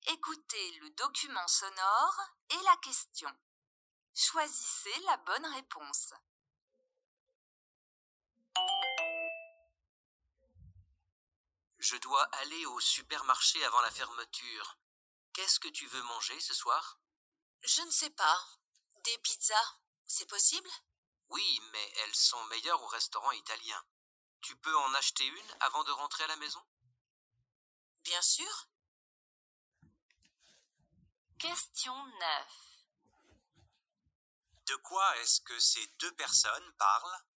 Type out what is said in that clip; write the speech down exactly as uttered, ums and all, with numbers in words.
Écoutez le document sonore et la question. Choisissez la bonne réponse. Je dois aller au supermarché avant la fermeture. Qu'est-ce que tu veux manger ce soir? Je ne sais pas. Des pizzas, c'est possible? Oui, mais elles sont meilleures au restaurant italien. Tu peux en acheter une avant de rentrer à la maison? Bien sûr. Question neuf. De quoi est-ce que ces deux personnes parlent?